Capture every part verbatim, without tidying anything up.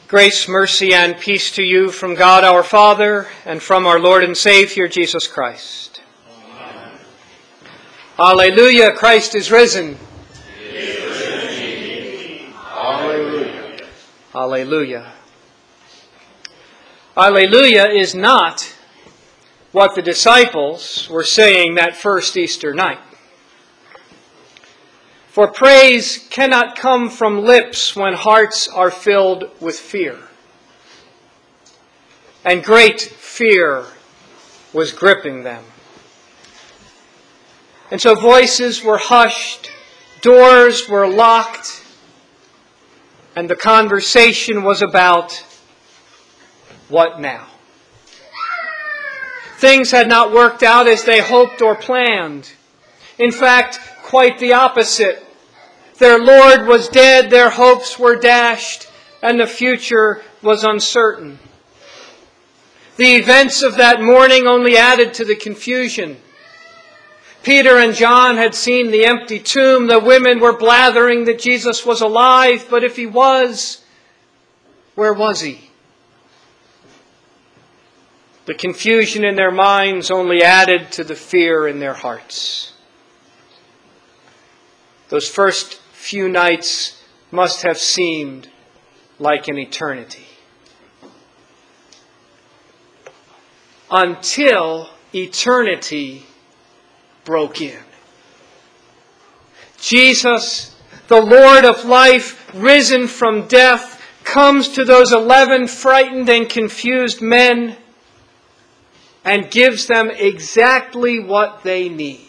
Grace, mercy, and peace to you from God our Father and from our Lord and Savior, Jesus Christ. Amen. Alleluia, Christ is risen. He is risen indeed. Alleluia. Alleluia. Alleluia is not what the disciples were saying that first Easter night. For praise cannot come from lips when hearts are filled with fear. And great fear was gripping them. And so voices were hushed, doors were locked, and the conversation was about what now? Things had not worked out as they hoped or planned. In fact, quite the opposite. Their Lord was dead, their hopes were dashed, and the future was uncertain. The events of that morning only added to the confusion. Peter and John had seen the empty tomb. The women were blathering that Jesus was alive, but if he was, where was he? The confusion in their minds only added to the fear in their hearts. Those first few nights must have seemed like an eternity. Until eternity broke in. Jesus, the Lord of life, risen from death, comes to those eleven frightened and confused men and gives them exactly what they need.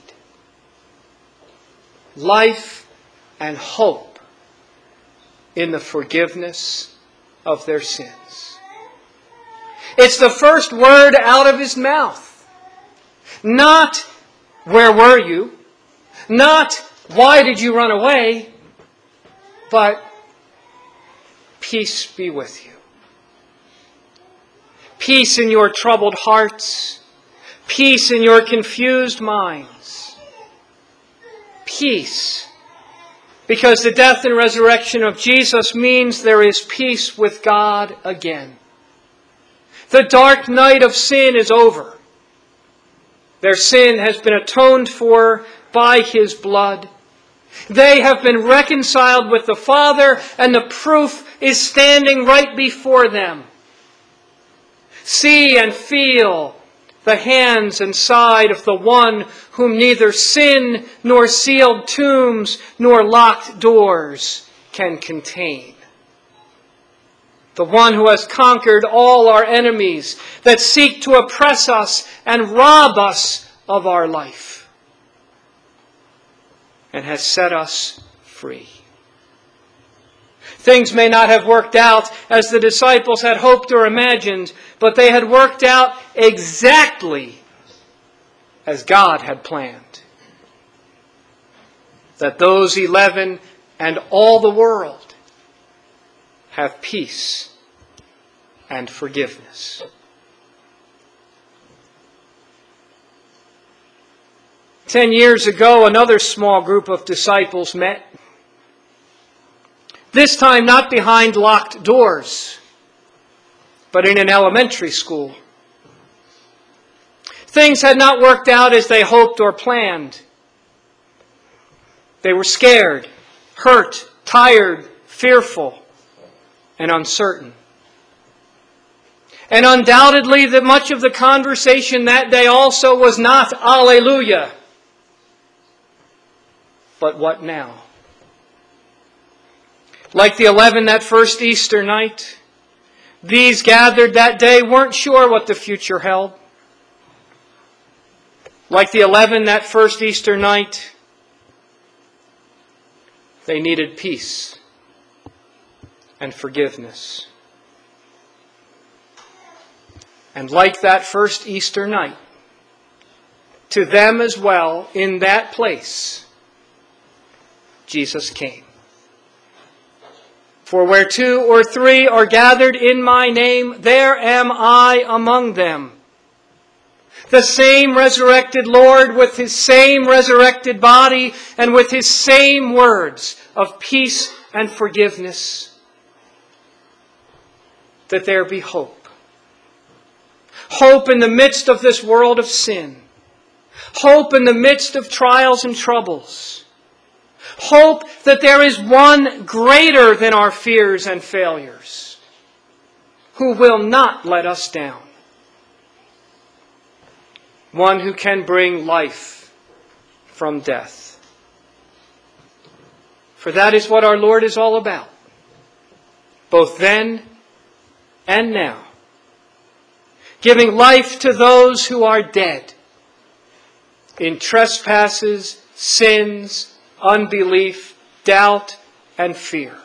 Life and hope in the forgiveness of their sins. It's the first word out of his mouth. Not, where were you? Not, why did you run away? But, peace be with you. Peace in your troubled hearts. Peace in your confused minds. Peace. Because the death and resurrection of Jesus means there is peace with God again. The dark night of sin is over. Their sin has been atoned for by His blood. They have been reconciled with the Father, and the proof is standing right before them. See and feel the hands and side of the one whom neither sin nor sealed tombs nor locked doors can contain. The one who has conquered all our enemies that seek to oppress us and rob us of our life, and has set us free. Things may not have worked out as the disciples had hoped or imagined, but they had worked out exactly as God had planned. That those eleven and all the world have peace and forgiveness. Ten years ago, another small group of disciples met. This time not behind locked doors, but in an elementary school. Things had not worked out as they hoped or planned. They were scared, hurt, tired, fearful, and uncertain. And undoubtedly that much of the conversation that day also was not Alleluia, but what now? Like the eleven that first Easter night, these gathered that day weren't sure what the future held. Like the eleven that first Easter night, they needed peace and forgiveness. And like that first Easter night, to them as well, in that place, Jesus came. For where two or three are gathered in my name, there am I among them. The same resurrected Lord with His same resurrected body and with His same words of peace and forgiveness. that there be hope. Hope in the midst of this world of sin. Hope in the midst of trials and troubles. Hope that there is one greater than our fears and failures, who will not let us down. One who can bring life from death. For that is what our Lord is all about, both then and now. Giving life to those who are dead in trespasses, sins, unbelief, doubt, and fear,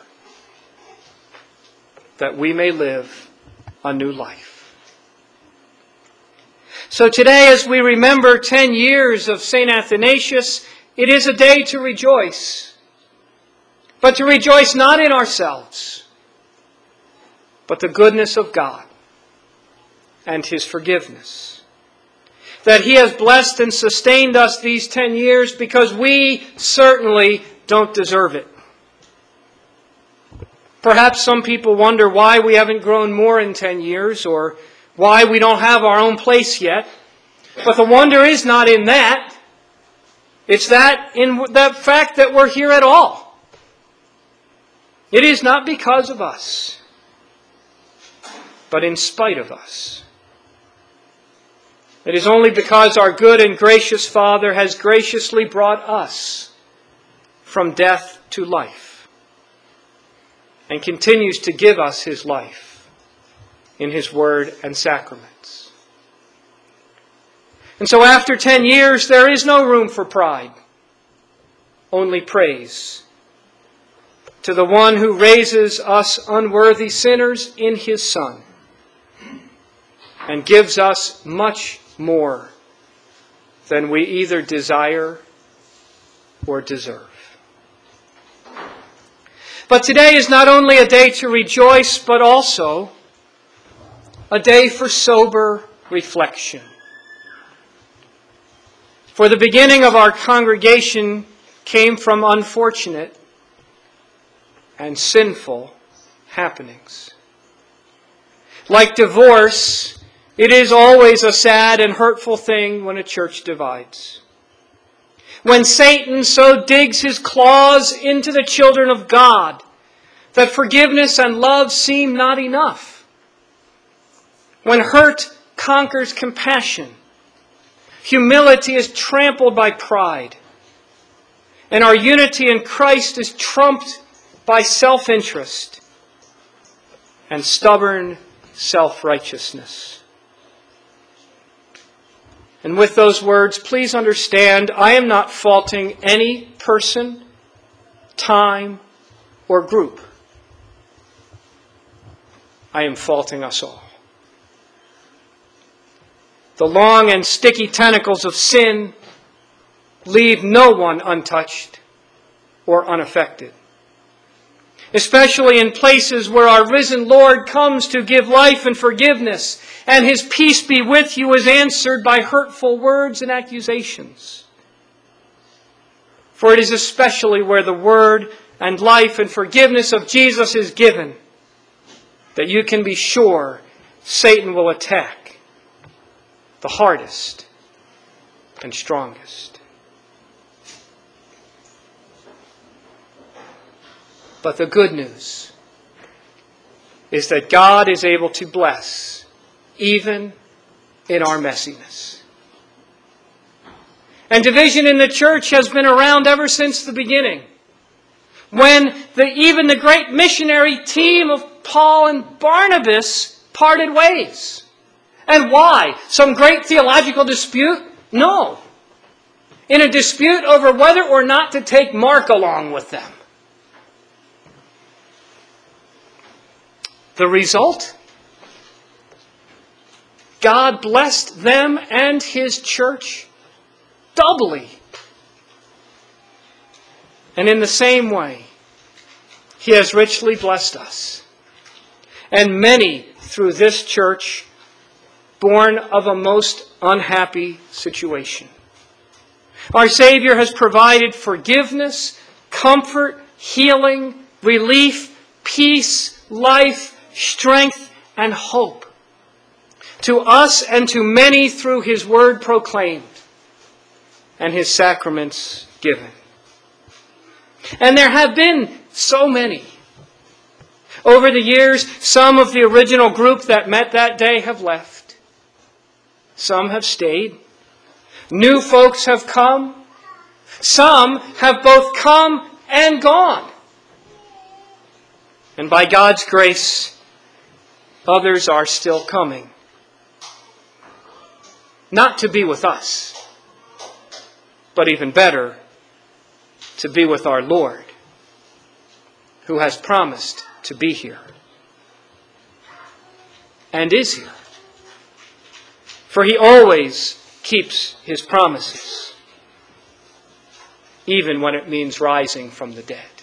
that we may live a new life. So today, as we remember ten years of Saint Athanasius, it is a day to rejoice. But to rejoice not in ourselves, but the goodness of God and His forgiveness. That He has blessed and sustained us these ten years because we certainly don't deserve it. Perhaps some people wonder why we haven't grown more in ten years, or why we don't have our own place yet. But the wonder is not in that. It's that in the fact that we're here at all. It is not because of us, but in spite of us. It is only because our good and gracious Father has graciously brought us from death to life, and continues to give us His life in His Word and sacraments. And so after ten years, there is no room for pride, only praise to the one who raises us unworthy sinners in His Son, and gives us much more than we either desire or deserve. But today is not only a day to rejoice, but also a day for sober reflection. For the beginning of our congregation came from unfortunate and sinful happenings. Like divorce, it is always a sad and hurtful thing when a church divides. When Satan so digs his claws into the children of God that forgiveness and love seem not enough. When hurt conquers compassion, humility is trampled by pride, and our unity in Christ is trumped by self-interest and stubborn self-righteousness. And with those words, please understand, I am not faulting any person, time, or group. I am faulting us all. The long and sticky tentacles of sin leave no one untouched or unaffected, especially in places where our risen Lord comes to give life and forgiveness, and His peace be with you is answered by hurtful words and accusations. For it is especially where the word and life and forgiveness of Jesus is given that you can be sure Satan will attack the hardest and strongest. But the good news is that God is able to bless even in our messiness. And division in the church has been around ever since the beginning, when the, even the great missionary team of Paul and Barnabas parted ways. And why? Some great theological dispute? No. In a dispute over whether or not to take Mark along with them. The result? God blessed them and His church doubly. And in the same way, He has richly blessed us. And many through this church born of a most unhappy situation. Our Savior has provided forgiveness, comfort, healing, relief, peace, life, strength, and hope to us and to many through His word proclaimed and His sacraments given. And there have been so many. Over the years, some of the original group that met that day have left. Some have stayed. New folks have come. Some have both come and gone. And by God's grace, others are still coming. Not to be with us, but even better, to be with our Lord, who has promised to be here and is here. For He always keeps His promises, even when it means rising from the dead.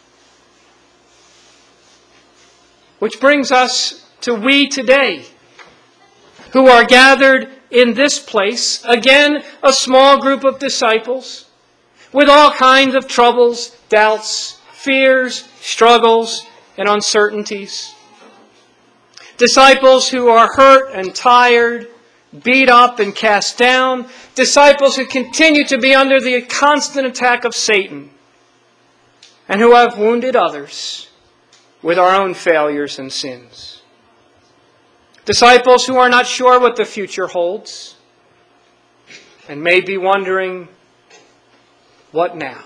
Which brings us to we today, who are gathered in this place, again a small group of disciples, with all kinds of troubles, doubts, fears, struggles, and uncertainties. Disciples who are hurt and tired, beat up and cast down. Disciples who continue to be under the constant attack of Satan, and who have wounded others with our own failures and sins. Disciples who are not sure what the future holds and may be wondering, what now?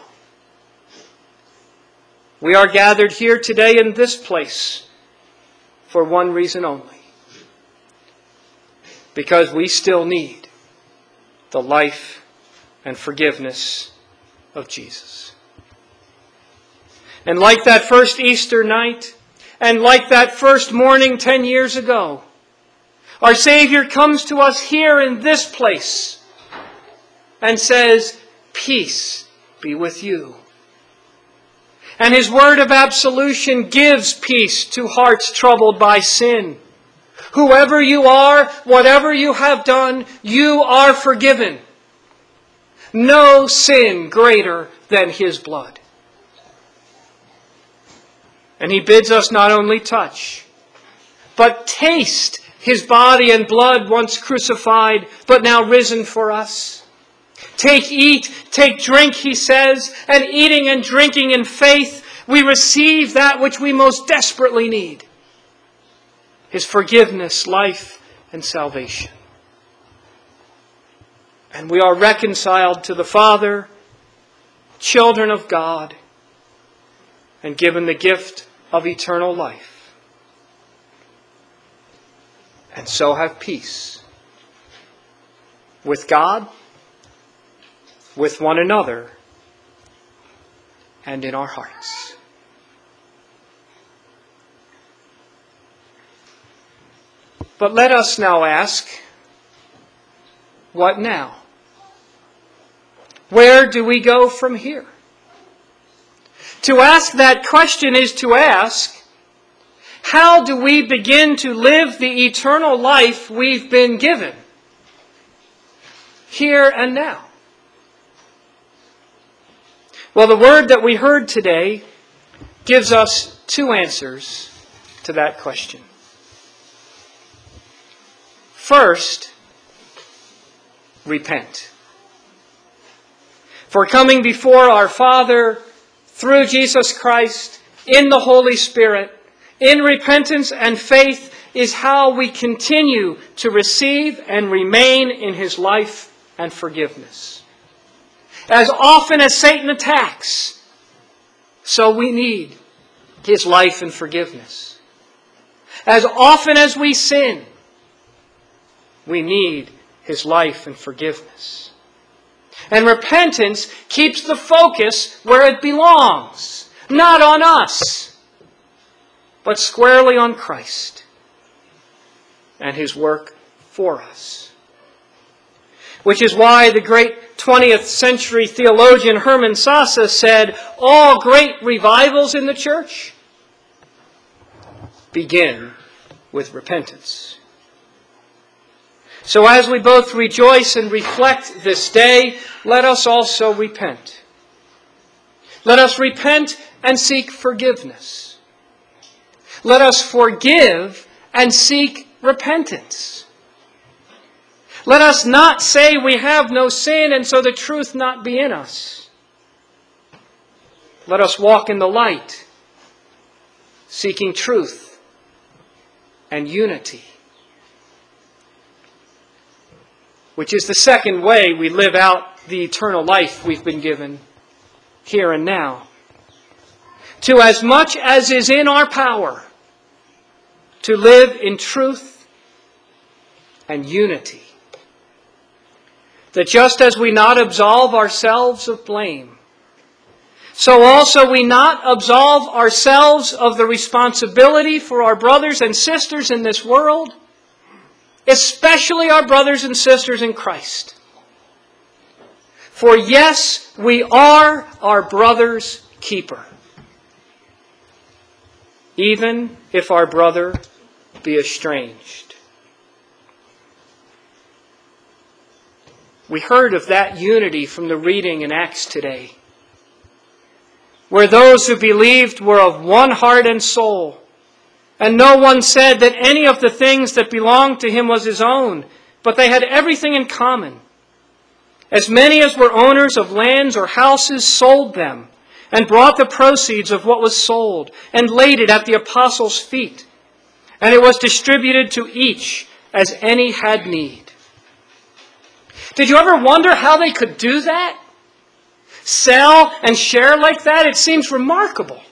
We are gathered here today in this place for one reason only. Because we still need the life and forgiveness of Jesus. And like that first Easter night, and like that first morning ten years ago, our Savior comes to us here in this place and says, "Peace be with you." And His word of absolution gives peace to hearts troubled by sin. Whoever you are, whatever you have done, you are forgiven. No sin greater than His blood. And He bids us not only touch, but taste His body and blood once crucified, but now risen for us. Take, eat, take, drink, He says, and eating and drinking in faith, we receive that which we most desperately need. His forgiveness, life, and salvation. And we are reconciled to the Father, children of God, and given the gift of eternal life. And so have peace with God, with one another, and in our hearts. But let us now ask, what now? Where do we go from here? To ask that question is to ask, how do we begin to live the eternal life we've been given? Here and now. Well, the word that we heard today gives us two answers to that question. First, repent. For coming before our Father through Jesus Christ in the Holy Spirit, in repentance and faith, is how we continue to receive and remain in His life and forgiveness. As often as Satan attacks, so we need His life and forgiveness. As often as we sin, we need His life and forgiveness. And repentance keeps the focus where it belongs, not on us, but squarely on Christ and His work for us. Which is why the great twentieth century theologian Hermann Sasse said, all great revivals in the church begin with repentance. So as we both rejoice and reflect this day, let us also repent. Let us repent and seek forgiveness. Let us forgive and seek repentance. Let us not say we have no sin and so the truth not be in us. Let us walk in the light, seeking truth and unity, which is the second way we live out the eternal life we've been given here and now. To as much as is in our power, to live in truth and unity. That just as we not absolve ourselves of blame, so also we not absolve ourselves of the responsibility for our brothers and sisters in this world, especially our brothers and sisters in Christ. For yes, we are our brother's keeper, even if our brother be estranged. We heard of that unity from the reading in Acts today, where those who believed were of one heart and soul, and no one said that any of the things that belonged to him was his own, but they had everything in common. As many as were owners of lands or houses sold them, and brought the proceeds of what was sold, and laid it at the apostles' feet. And it was distributed to each as any had need. Did you ever wonder how they could do that? Sell and share like that? It seems remarkable.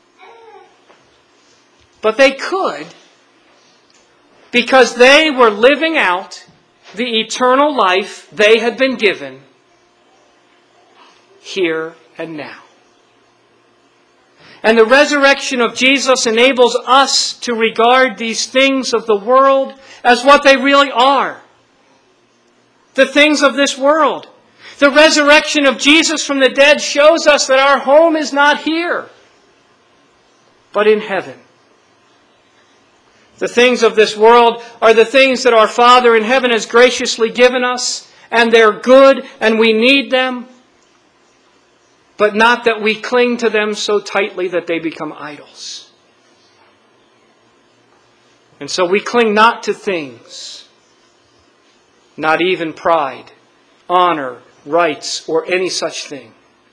But they could, because they were living out the eternal life they had been given here and now. And the resurrection of Jesus enables us to regard these things of the world as what they really are. The things of this world. The resurrection of Jesus from the dead shows us that our home is not here, but in heaven. The things of this world are the things that our Father in heaven has graciously given us, and they're good and we need them, but not that we cling to them so tightly that they become idols. And so we cling not to things, not even pride, honor, rights, or any such thing,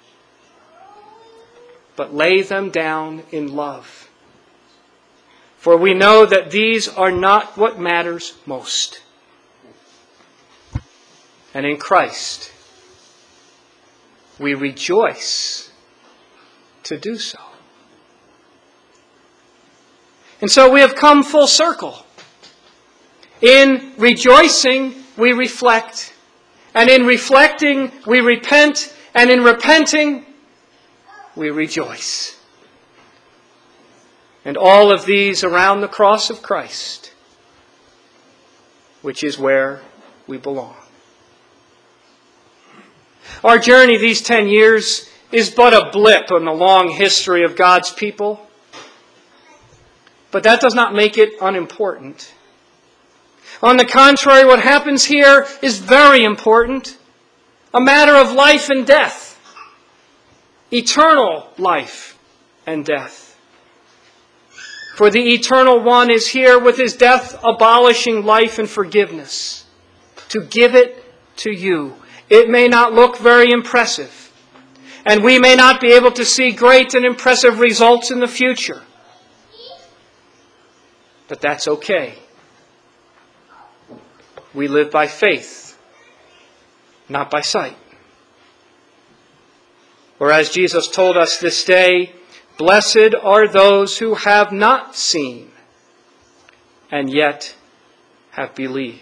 but lay them down in love. For we know that these are not what matters most. And in Christ, we rejoice to do so. And so we have come full circle. In rejoicing, we reflect. And in reflecting, we repent. And in repenting, we rejoice. And all of these around the cross of Christ, which is where we belong. Our journey these ten years is but a blip in the long history of God's people. But that does not make it unimportant. On the contrary, what happens here is very important. A matter of life and death. Eternal life and death. For the Eternal One is here with His death abolishing life and forgiveness. To give it to you. It may not look very impressive. And we may not be able to see great and impressive results in the future. But that's okay. We live by faith, not by sight. Or as Jesus told us this day, blessed are those who have not seen and yet have believed.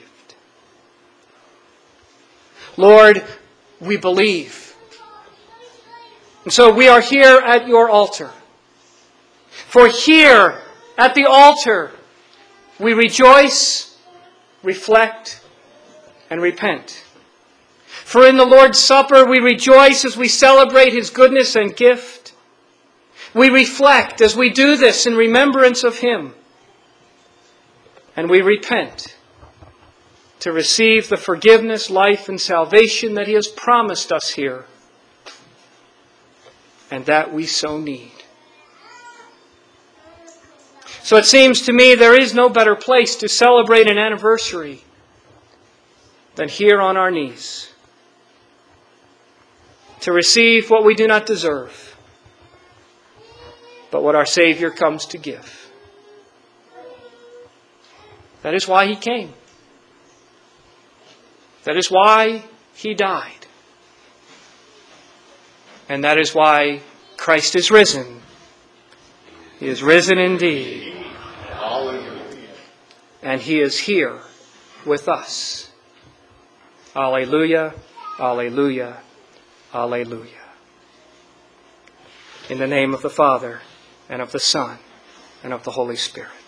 Lord, we believe. And so we are here at your altar. For here at the altar, we rejoice, reflect, and repent. For in the Lord's Supper, we rejoice as we celebrate His goodness and gift. We reflect as we do this in remembrance of Him. And we repent to receive the forgiveness, life, and salvation that He has promised us here, and that we so need. So it seems to me there is no better place to celebrate an anniversary than here on our knees, to receive what we do not deserve, but what our Savior comes to give. That is why He came. That is why He died. And that is why Christ is risen. He is risen indeed. And He is here with us. Alleluia, alleluia, alleluia. In the name of the Father, and of the Son, and of the Holy Spirit.